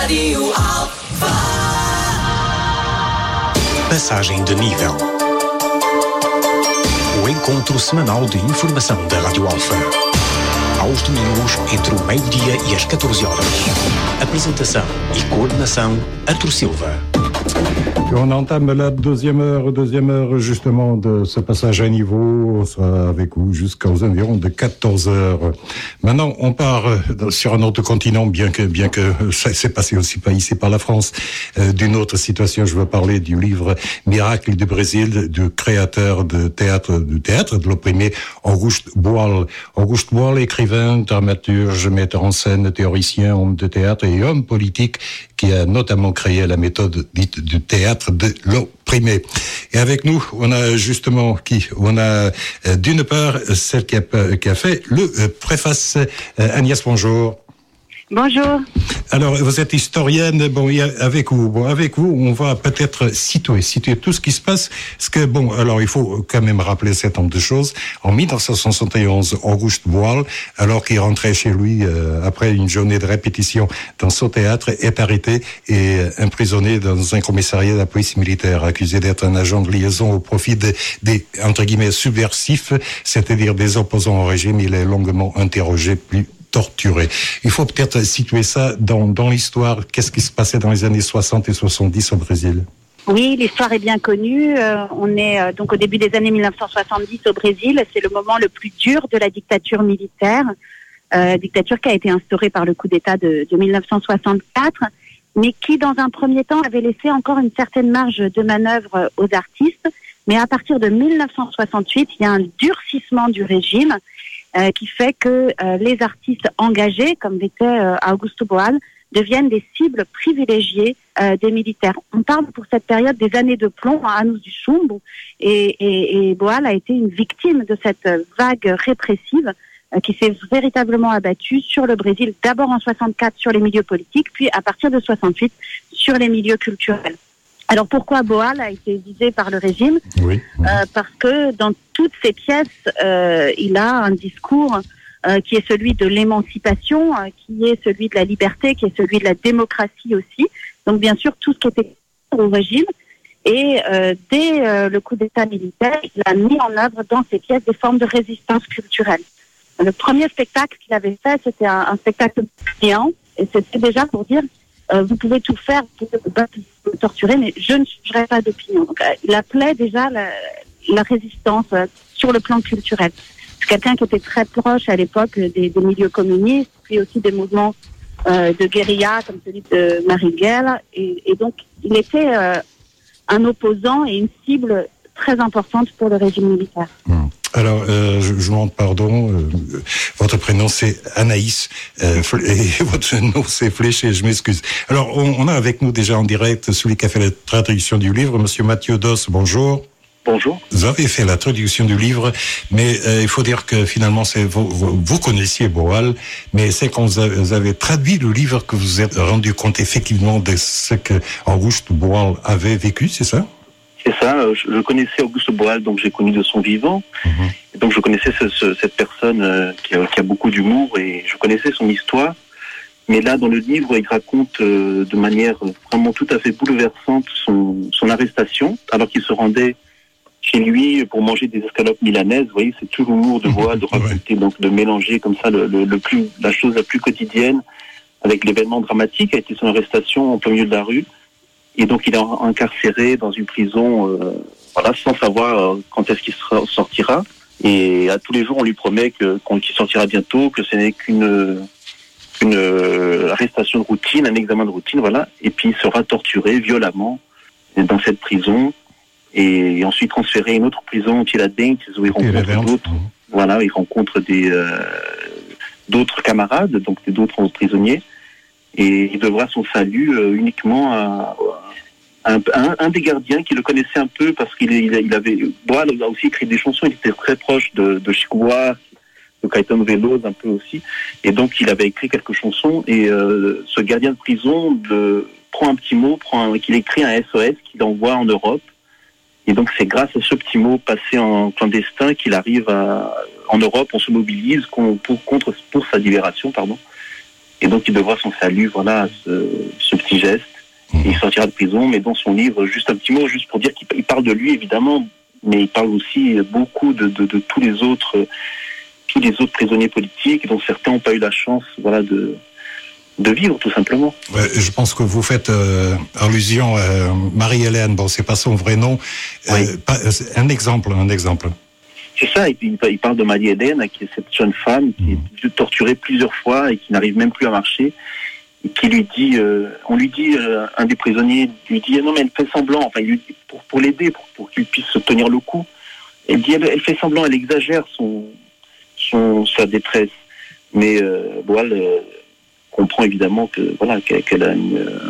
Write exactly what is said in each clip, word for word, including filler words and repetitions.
Radio Alfa. Passagem de nível. O encontro semanal de informação da Rádio Alfa. Aos domingos, entre o meio-dia e as catorze horas. Apresentação e coordenação, Arthur Silva. On entame la deuxième heure, deuxième heure justement de ce passage à niveau. On sera avec vous jusqu'aux environs de quatorze heures. Maintenant, on part sur un autre continent, bien que bien que ça s'est passé aussi pas ici par la France, euh, d'une autre situation. Je veux parler du livre Miracle du Brésil, du créateur de théâtre, du théâtre de l'opprimé, Auguste Boal. Auguste Boal, écrivain, dramaturge, metteur en scène, théoricien, homme de théâtre et homme politique, qui a notamment créé la méthode dite du théâtre de l'opprimé. Et avec nous, on a justement qui, on a euh, d'une part celle qui a, qui a fait le euh, préface. Euh, Agnès, bonjour. Bonjour. Alors, vous êtes historienne. Bon, avec vous, bon, avec vous, on va peut-être situer, situer tout ce qui se passe. Parce que bon, alors il faut quand même rappeler un certain nombre de choses. En dix-neuf cent soixante et onze, Auguste Boal, alors qu'il rentrait chez lui euh, après une journée de répétition dans son théâtre, est arrêté et emprisonné dans un commissariat de la police militaire, accusé d'être un agent de liaison au profit des, des entre guillemets subversifs, c'est-à-dire des opposants au régime. Il est longuement interrogé, puis torturé. Il faut peut-être situer ça dans, dans l'histoire. Qu'est-ce qui se passait dans les années soixante et soixante-dix au Brésil? Oui, l'histoire est bien connue. Euh, on est euh, donc au début des années dix-neuf cent soixante-dix au Brésil. C'est le moment le plus dur de la dictature militaire, euh, dictature qui a été instaurée par le coup d'État de, de dix-neuf cent soixante-quatre, mais qui, dans un premier temps, avait laissé encore une certaine marge de manœuvre aux artistes. Mais à partir de dix-neuf cent soixante-huit, il y a un durcissement du régime Euh, qui fait que euh, les artistes engagés, comme l'était euh, Augusto Boal, deviennent des cibles privilégiées euh, des militaires. On parle pour cette période des années de plomb à Anos du Chumbo, et, et, et Boal a été une victime de cette vague répressive euh, qui s'est véritablement abattue sur le Brésil, d'abord en soixante-quatre sur les milieux politiques, puis à partir de soixante-huit sur les milieux culturels. Alors pourquoi Boal a été visé par le régime? Oui. Euh, parce que dans toutes ses pièces, euh, il a un discours euh, qui est celui de l'émancipation, euh, qui est celui de la liberté, qui est celui de la démocratie aussi. Donc bien sûr tout ce qui était au régime. Et euh, dès euh, le coup d'État militaire, il a mis en œuvre dans ses pièces des formes de résistance culturelle. Le premier spectacle qu'il avait fait, c'était un, un spectacle géant, et c'était déjà pour dire Euh, vous pouvez tout faire, vous pouvez vous battre, vous pouvez me torturer, mais je ne changerai pas d'opinion. Donc, euh, il appelait déjà la, la résistance euh, sur le plan culturel. C'est quelqu'un qui était très proche à l'époque des, des milieux communistes, puis aussi des mouvements euh, de guérilla comme celui de Marighella, et, et donc il était euh, un opposant et une cible très importante pour le régime militaire. Mmh. Alors, euh, je, je vous demande pardon, euh, votre prénom c'est Anaïs, euh, et votre nom c'est Fléché, je m'excuse. Alors, on, on a avec nous déjà en direct celui qui a fait la traduction du livre, monsieur Mathieu Dos, bonjour. Bonjour. Vous avez fait la traduction du livre, mais euh, il faut dire que finalement, c'est vous, vous, vous connaissiez Boal, mais c'est quand vous avez, vous avez traduit le livre que vous vous êtes rendu compte effectivement de ce que Auguste Boal avait vécu, c'est ça? C'est ça, je, je connaissais Auguste Boal, donc j'ai connu de son vivant. Mmh. Et donc je connaissais ce, ce, cette personne euh, qui, a, qui a beaucoup d'humour et je connaissais son histoire. Mais là, dans le livre, il raconte euh, de manière vraiment tout à fait bouleversante son, son arrestation, alors qu'il se rendait chez lui pour manger des escalopes milanaises. Vous voyez, c'est tout l'humour de Boal, de raconter, donc de mélanger comme ça le, le, le plus, la chose la plus quotidienne avec l'événement dramatique a été son arrestation en plein milieu de la rue. Et donc, il est incarcéré dans une prison, euh, voilà, sans savoir euh, quand est-ce qu'il sortira. Et à tous les jours, on lui promet que, qu'il sortira bientôt, que ce n'est qu'une une euh, arrestation de routine, un examen de routine, voilà. Et puis, il sera torturé violemment dans cette prison et, et ensuite transféré à une autre prison, Tiradentes, où il rencontre d'autres, voilà, il rencontre des euh, d'autres camarades, donc d'autres prisonniers. Et il devra son salut euh, uniquement à, à, un, à un, un des gardiens qui le connaissait un peu parce qu'il il, il avait... Boal a aussi écrit des chansons, il était très proche de, de Chico Buarque, de Caetano Veloso un peu aussi. Et donc il avait écrit quelques chansons et euh, ce gardien de prison de, prend un petit mot, prend un, qu'il écrit un S O S qu'il envoie en Europe. Et donc c'est grâce à ce petit mot passé en clandestin qu'il arrive à... En Europe, on se mobilise pour, contre, pour sa libération, pardon. Et donc, il devra son salut, voilà, à ce, ce petits gestes. Et il sortira de prison, mais dans son livre, juste un petit mot, juste pour dire qu'il parle de lui, évidemment, mais il parle aussi beaucoup de, de, de tous les autres, tous les autres prisonniers politiques, dont certains n'ont pas eu la chance, voilà, de, de vivre, tout simplement. Ouais, je pense que vous faites euh, allusion à Marie-Hélène. Bon, c'est pas son vrai nom. Oui. Euh, pas, un exemple, un exemple. C'est ça, il, il parle de Marie-Hélène, qui est cette jeune femme qui est torturée plusieurs fois et qui n'arrive même plus à marcher. Qui lui dit, euh, on lui dit, euh, un des prisonniers lui dit, non mais elle fait semblant, enfin il lui dit pour, pour l'aider, pour, pour qu'il puisse se tenir le coup. Elle dit, elle, elle fait semblant, elle exagère son, son sa détresse. Mais euh, Boal euh, comprend évidemment que voilà qu'elle, qu'elle a une, euh,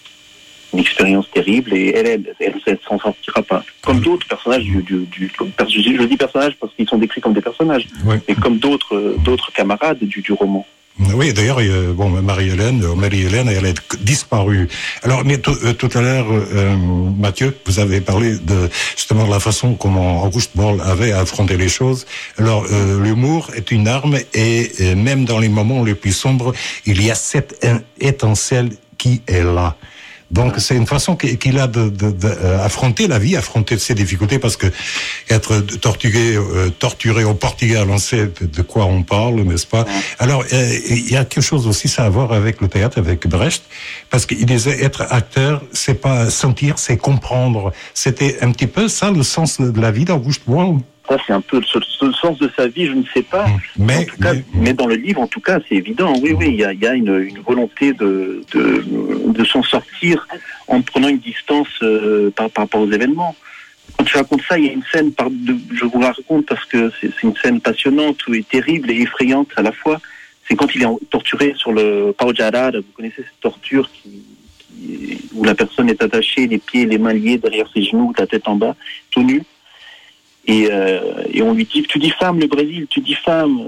une expérience terrible et elle, elle, elle, elle s'en sortira pas. Comme d'autres personnages du, du, du comme, je dis personnages parce qu'ils sont décrits comme des personnages, oui. mais comme d'autres, d'autres camarades du, du roman. Oui, d'ailleurs, euh, bon, Marie-Hélène, Marie-Hélène, elle est disparue. Alors, mais tout, euh, tout à l'heure, euh, Mathieu, vous avez parlé de justement de la façon comment August Boal avait affronté les choses. Alors, euh, l'humour est une arme et, et même dans les moments les plus sombres, il y a cette étincelle qui est là. Donc c'est une façon qu'il a de, de, de euh, affronter la vie, affronter ses difficultés, parce que être torturé, euh, torturé au Portugal, on sait de, de quoi on parle, n'est-ce pas? Alors euh, il y a quelque chose aussi ça à voir avec le théâtre, avec Brecht, parce qu'il disait être acteur, c'est pas sentir, c'est comprendre. C'était un petit peu ça le sens de la vie d'August Boal. Ça, c'est un peu le, le sens de sa vie, je ne sais pas. Mais, en tout cas, mais, mais dans le livre, en tout cas, c'est évident. Oui, oui, il y a, il y a une, une volonté de, de, de s'en sortir en prenant une distance euh, par, par rapport aux événements. Quand tu racontes ça, il y a une scène, par, de, je vous la raconte parce que c'est, c'est une scène passionnante et terrible et effrayante à la fois. C'est quand il est torturé sur le Pau Jarad. Vous connaissez cette torture qui, qui, où la personne est attachée, les pieds et les mains liés derrière ses genoux, la tête en bas, tout nu. Et, euh, et on lui dit, tu diffames le Brésil, tu diffames.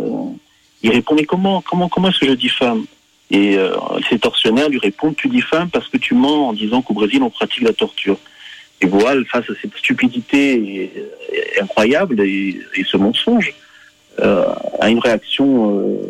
Il répond, mais comment, comment, comment est-ce que je diffame? Et euh, ces tortionnaires lui répondent, tu diffames parce que tu mens en disant qu'au Brésil on pratique la torture. Et Boal, face à cette stupidité incroyable et, et ce mensonge, euh, a une réaction euh,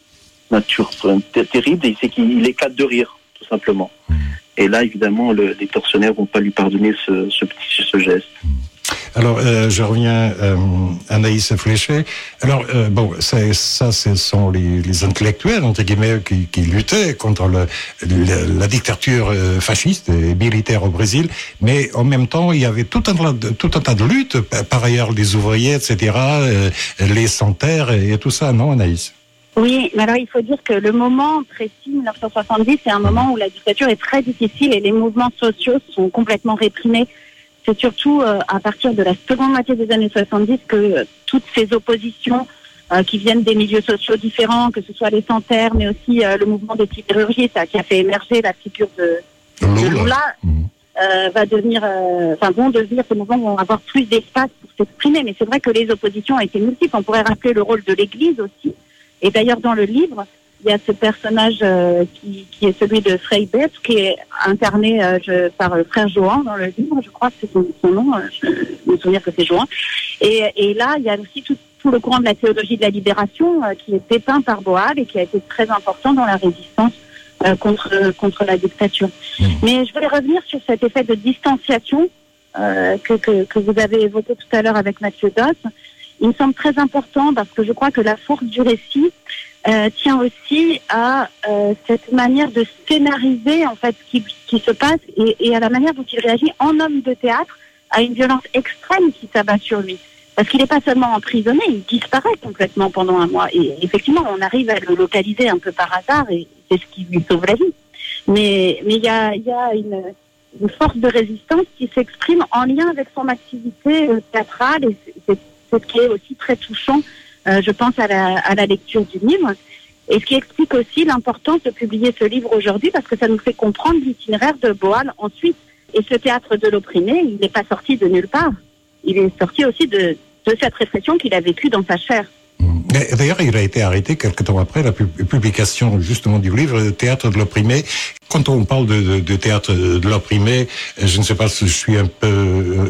nature ter- terrible et c'est qu'il éclate de rire, tout simplement. Et là, évidemment, le, les tortionnaires vont pas lui pardonner ce, ce petit ce geste. Alors, euh, je reviens euh, à Anaïs Fléchet. Alors, euh, bon, c'est, ça, ce sont les, les intellectuels, entre guillemets, qui, qui luttaient contre le, le, la dictature fasciste et militaire au Brésil. Mais en même temps, il y avait tout un, tout un tas de luttes, par ailleurs, les ouvriers, et cetera, euh, les sans-terre et, et tout ça, non, Anaïs? Oui, mais alors il faut dire que le moment précis, dix-neuf cent soixante-dix, c'est un moment où la dictature est très difficile et les mouvements sociaux sont complètement réprimés. C'est surtout euh, à partir de la seconde moitié des années soixante-dix que euh, toutes ces oppositions euh, qui viennent des milieux sociaux différents, que ce soit les sans-terre, mais aussi euh, le mouvement des sidérurgies, ça qui a fait émerger la figure de, de Lula, euh, va devenir, enfin euh, vont devenir, ces mouvements vont avoir plus d'espace pour s'exprimer. Mais c'est vrai que les oppositions ont été multiples. On pourrait rappeler le rôle de l'Église aussi. Et d'ailleurs dans le livre, il y a ce personnage euh, qui, qui est celui de Frei Betz, qui est incarné euh, je, par le frère Johan dans le livre, je crois que c'est son, son nom, euh, je me souviens que c'est Johan. Et, et là, il y a aussi tout, tout le courant de la théologie de la libération euh, qui est dépeint par Boal et qui a été très important dans la résistance euh, contre, contre la dictature. Mmh. Mais je voulais revenir sur cet effet de distanciation euh, que, que, que vous avez évoqué tout à l'heure avec Mathieu Doss. Il me semble très important parce que je crois que la force du récit Euh, tient aussi à euh, cette manière de scénariser en fait ce qui, qui se passe et, et à la manière dont il réagit en homme de théâtre à une violence extrême qui s'abat sur lui. Parce qu'il n'est pas seulement emprisonné, il disparaît complètement pendant un mois. Et effectivement, on arrive à le localiser un peu par hasard et c'est ce qui lui sauve la vie. Mais mais il y a, y a une, une force de résistance qui s'exprime en lien avec son activité théâtrale et c'est, c'est, c'est ce qui est aussi très touchant. Euh, je pense à la, à la lecture du livre, et ce qui explique aussi l'importance de publier ce livre aujourd'hui, parce que ça nous fait comprendre l'itinéraire de Boal ensuite. Et ce théâtre de l'opprimé, il n'est pas sorti de nulle part. Il est sorti aussi de, de cette répression qu'il a vécue dans sa chair. D'ailleurs, il a été arrêté quelque temps après la publication justement du livre Théâtre de l'opprimé. Quand on parle de, de, de théâtre de l'opprimé, je ne sais pas si je suis un peu euh,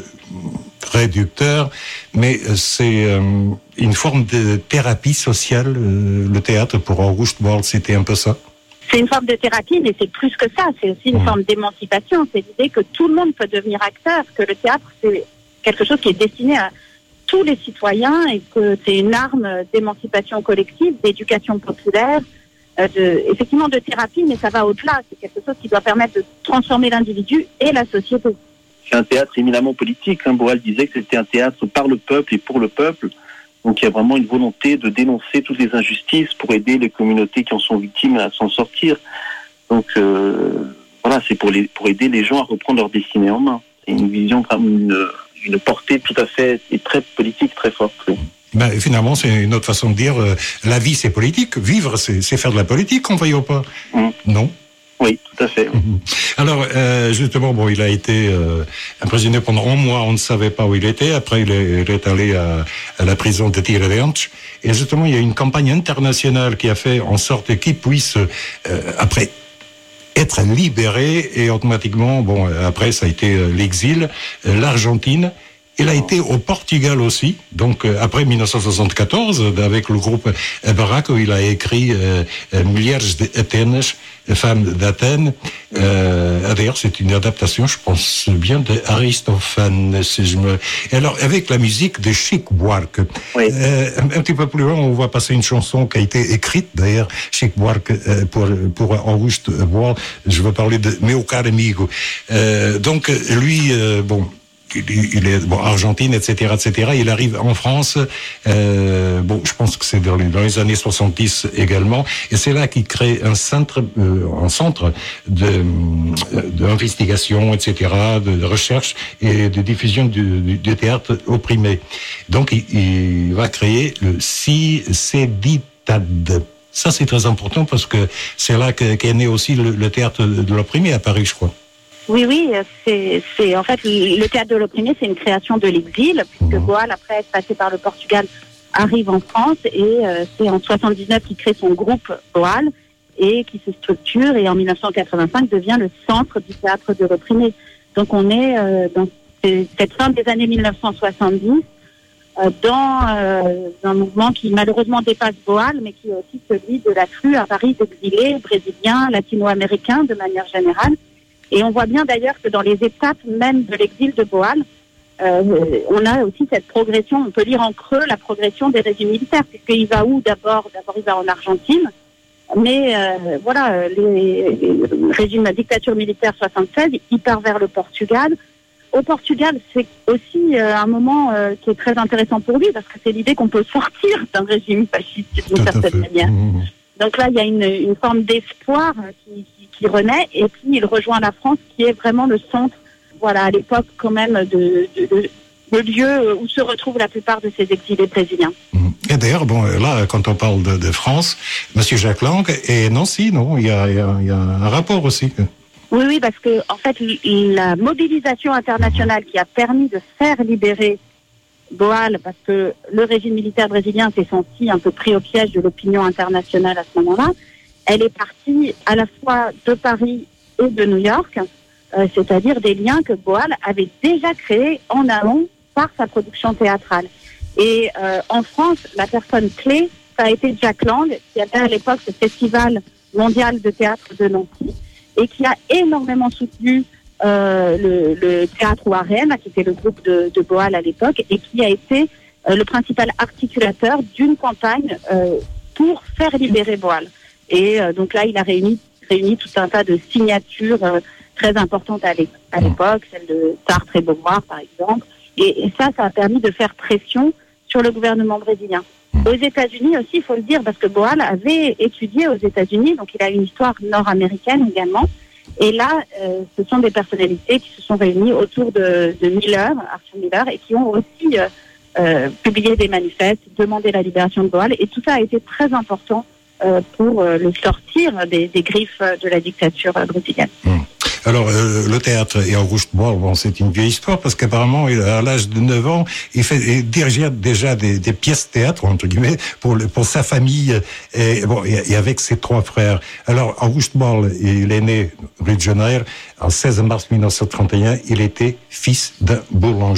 réducteur, mais c'est euh, une forme de thérapie sociale, euh, le théâtre pour August Boal, c'était un peu ça. c'est une forme de thérapie, mais c'est plus que ça. C'est aussi une mmh. forme d'émancipation. C'est l'idée que tout le monde peut devenir acteur, que le théâtre, c'est quelque chose qui est destiné à tous les citoyens et que c'est une arme d'émancipation collective, d'éducation populaire, euh, de, effectivement de thérapie, mais ça va au-delà. C'est quelque chose qui doit permettre de transformer l'individu et la société. C'est un théâtre éminemment politique. Hein. Boal disait que c'était un théâtre par le peuple et pour le peuple. Donc il y a vraiment une volonté de dénoncer toutes les injustices pour aider les communautés qui en sont victimes à s'en sortir. Donc euh, voilà, c'est pour, les, pour aider les gens à reprendre leur destinée en main. C'est une vision, comme une, une portée tout à fait et très politique, très forte. Oui. Ben, finalement, c'est une autre façon de dire, euh, la vie c'est politique, vivre c'est, c'est faire de la politique, on voyait pas. Mmh. Non. Oui, tout à fait. Oui. Alors, euh, justement, bon, il a été euh, emprisonné pendant un mois, on ne savait pas où il était. Après, il est, il est allé à, à la prison de Tiradentes. Et justement, il y a une campagne internationale qui a fait en sorte qu'il puisse, euh, après, être libéré. Et automatiquement, bon, après, ça a été euh, l'exil, euh, l'Argentine. Il a été au Portugal aussi, donc euh, après dix-neuf cent soixante-quatorze, avec le groupe Barak, où il a écrit euh, Mulheres de Atenas, Femmes d'Athènes. Euh, d'ailleurs, c'est une adaptation, je pense bien, d'Aristophane. Si je me... Et alors, avec la musique de Chic Buarque. Oui. Euh, un, un petit peu plus loin, on va passer une chanson qui a été écrite, d'ailleurs, Chic Buarque, euh, pour, pour Auguste Boal. Je veux parler de Meu Caro Amigo. Euh, donc, lui, euh, bon... il est bon, Argentine, et cetera, et cetera. Il arrive en France. Euh, bon, je pense que c'est dans les, dans les années soixante-dix également, et c'est là qu'il crée un centre, euh, un centre de d'investigation, et cetera, de, de recherche et de diffusion du, du, du théâtre opprimé. Donc, il, il va créer le CICEDITAD. Ça, c'est très important parce que c'est là que, qu'est né aussi le, le théâtre de l'opprimé à Paris, je crois. Oui, oui, c'est, c'est en fait le théâtre de l'opprimé, c'est une création de l'exil, puisque mmh. Boal, après être passé par le Portugal, arrive en France et euh, c'est en soixante-dix-neuf qu'il crée son groupe Boal et qui se structure et en dix-neuf cent quatre-vingt-cinq devient le centre du théâtre de l'opprimé. Donc on est euh, dans cette fin des années dix-neuf cent soixante-dix euh, dans euh, un mouvement qui malheureusement dépasse Boal, mais qui est aussi celui de l'afflux à Paris d'exilés brésiliens, latino-américains de manière générale. Et on voit bien d'ailleurs que dans les étapes même de l'exil de Boal, euh, on a aussi cette progression, on peut lire en creux la progression des régimes militaires, puisqu'il va où d'abord D'abord il va en Argentine, mais euh, voilà, les, les régimes dictature militaire soixante-seize, il part vers le Portugal. Au Portugal, c'est aussi euh, un moment euh, qui est très intéressant pour lui, parce que c'est l'idée qu'on peut sortir d'un régime fasciste d'une certaine manière. Mmh. Donc là, il y a une, une forme d'espoir qui, qui, qui renaît, et puis il rejoint la France, qui est vraiment le centre, voilà, à l'époque quand même, de, de, de, de lieu où se retrouvent la plupart de ces exilés brésiliens. Et d'ailleurs, bon, là, quand on parle de, de France, Monsieur Jacques Lang et Nancy, non, il y a, il y a, il y a un rapport aussi. Oui, oui, parce que en fait, la mobilisation internationale qui a permis de faire libérer Boal, parce que le régime militaire brésilien s'est senti un peu pris au piège de l'opinion internationale à ce moment-là, elle est partie à la fois de Paris et de New York, euh, c'est-à-dire des liens que Boal avait déjà créés en amont par sa production théâtrale. Et euh, en France, la personne clé, ça a été Jacques Lang, qui avait à l'époque ce festival mondial de théâtre de Nancy, et qui a énormément soutenu Euh, le, le théâtre Warren, qui était le groupe de, de Boal à l'époque, et qui a été euh, le principal articulateur d'une campagne euh, pour faire libérer Boal. Et euh, donc là, il a réuni, réuni tout un tas de signatures euh, très importantes à l'époque, celle de Sartre et Beauvoir, par exemple. Et, et ça, ça a permis de faire pression sur le gouvernement brésilien. Aux États-Unis aussi, il faut le dire, parce que Boal avait étudié aux États-Unis, donc il a une histoire nord-américaine également. Et là, euh, ce sont des personnalités qui se sont réunies autour de, de Miller, Arthur Miller, et qui ont aussi euh, euh, publié des manifestes, demandé la libération de Boal. Et tout ça a été très important euh, pour euh, le sortir des, des griffes de la dictature euh, brésilienne. Mmh. Alors, euh, le théâtre et Auguste Boal, bon, c'est une vieille histoire, parce qu'apparemment, à l'âge de neuf ans, il fait il dirigeait déjà des, des pièces théâtre, entre guillemets, pour, le, pour sa famille, et, bon, et, et avec ses trois frères. Alors, Auguste Boal, il est né rue de Janeiro, en seize mars dix-neuf cent trente et un, il était fils d'un boulanger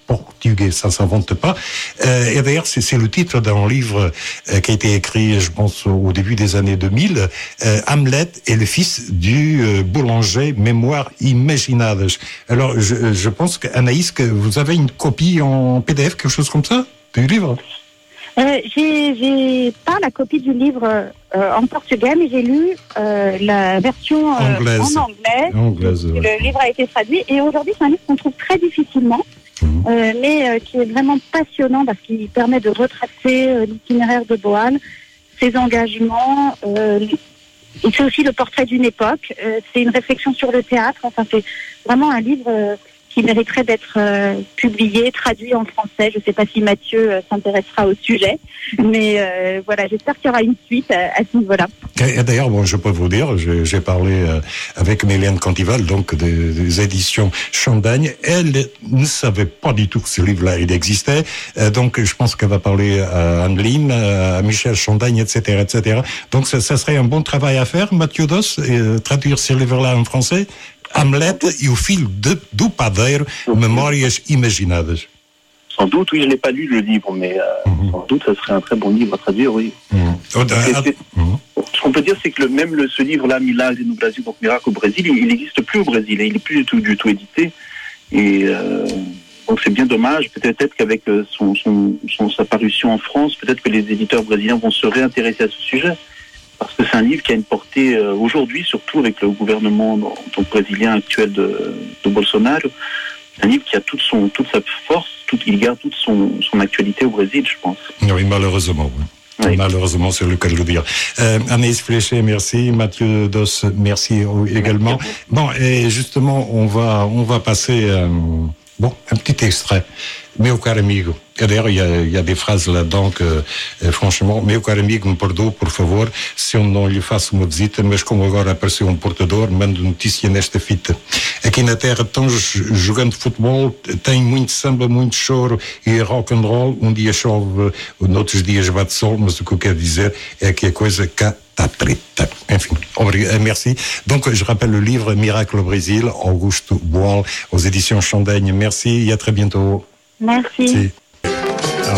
portugais, ça ne s'invente pas. Euh, et d'ailleurs, c'est, c'est le titre d'un livre euh, qui a été écrit, je pense, au début des années deux mille, euh, Hamlet et le fils du euh, boulanger, Mémoires imaginadas. Alors, je, je pense qu'Anaïs, que vous avez une copie en P D F, quelque chose comme ça, du livre? Euh, j'ai, j'ai pas la copie du livre euh, en portugais, mais j'ai lu euh, la version euh, Anglaise. en anglais. Anglaise, ouais. Le livre a été traduit et aujourd'hui c'est un livre qu'on trouve très difficilement, mmh. euh, mais euh, qui est vraiment passionnant parce qu'il permet de retracer euh, l'itinéraire de Boal, ses engagements. Euh, il fait aussi le portrait d'une époque. Euh, c'est une réflexion sur le théâtre. Enfin, c'est vraiment un livre euh, qui mériterait d'être euh, publié, traduit en français. Je ne sais pas si Mathieu euh, s'intéressera au sujet, mais euh, voilà, j'espère qu'il y aura une suite à, à ce niveau-là. Et d'ailleurs, bon, je peux vous dire, j'ai, j'ai parlé euh, avec Mélène Cantival, donc des, des éditions Chandagne. Elle ne savait pas du tout que ce livre-là il existait, euh, donc je pense qu'elle va parler à Anneline, à Michel Chandagne, et cetera, et cetera. Donc ça, ça serait un bon travail à faire, Mathieu Dos, et, euh, traduire ce livre-là en français. Hamlet e o filho de, do padeiro, Memórias imaginadas. Sans doute, oui, je n'ai pas lu le livre, mais euh, mm-hmm. sans doute, ça serait un très bon livre à traduire, oui. Mm-hmm. Oh, c'est, c'est, mm-hmm. Ce qu'on peut dire, c'est que le, même le, ce livre-là, Milagre no Brasil, donc Miracle au Brésil, il n'existe plus au Brésil, il n'est plus du tout, du tout édité. Et euh, donc c'est bien dommage. Peut-être qu'avec son, son, son, sa parution en France, peut-être que les éditeurs brésiliens vont se réintéresser à ce sujet. Parce que c'est un livre qui a une portée euh, aujourd'hui, surtout avec le gouvernement donc, brésilien actuel de, de Bolsonaro. C'est un livre qui a toute, son, toute sa force, toute, il garde toute son, son actualité au Brésil, je pense. Oui, malheureusement, oui. Oui. Malheureusement, c'est le cas de le dire. Euh, Anaïs Fléché, merci. Mathieu Dos, merci également. Merci. Bon, et justement, on va, on va passer, euh, bon, un petit extrait. Meu caro amigo. Et d'ailleurs, il y a, il y a des phrases là-dedans que, euh, franchement, meu caro amigo, me perdoe, por favor, se eu não lhe faço uma visita, mas como agora apareceu um portador, mando notícia nesta fita. Aqui na Terra estão jogando futebol, tem muito samba, muito choro e rock and roll. Um dia chove, noutros dias bate sol, mas o que eu quero dizer é que a coisa cá está preta. Enfim, obrigado, merci. Donc, je rappelle le livre Miracle au Brésil, Augusto Boal, aux éditions Chandagne. Merci et à très bientôt. Merci. Si. Oh.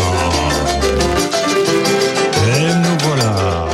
Et nous voilà.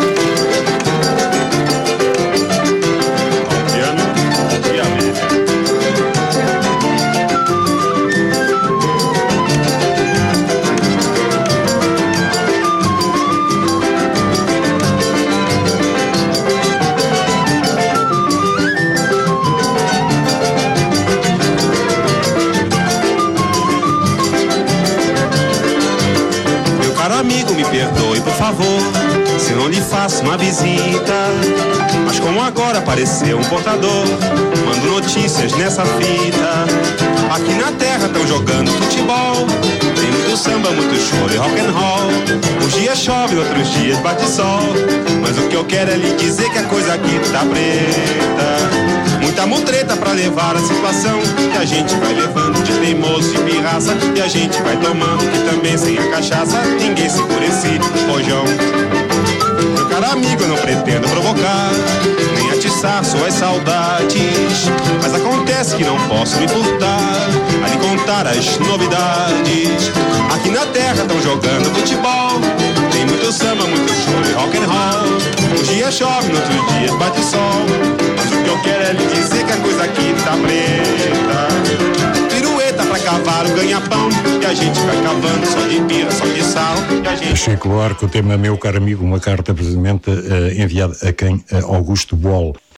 Amigo, me perdoe, por favor, se não lhe faço uma visita. Mas como agora apareceu um portador, mando notícias nessa fita. Aqui na terra estão jogando futebol, tem muito samba, muito choro e rock and roll. Uns dias chove, outros dias bate sol, mas o que eu quero é lhe dizer que a coisa aqui tá preta. Muita mutreta pra levar a situação, que a gente vai levando de teimoso e pirraça, e a gente vai tomando, que também sem a cachaça ninguém segura esse rojão. Meu caro amigo, eu não pretendo provocar, nem atiçar suas saudades, mas acontece que não posso me furtar a lhe contar as novidades. Aqui na terra estão jogando futebol, tem muito samba, muito choro e rock and roll. Uns dias chove, outros dias bate sol, mas o que eu quero é lhe dizer que a coisa aqui tá preta. Pirueta pra cavalo, ganha-pão, e a gente vai cavando só de pira, só de sal. E a gente... Achei claro que o tema Meu Caro Amigo, uma carta precisamente uh, enviada a quem? Uh, Augusto Boal.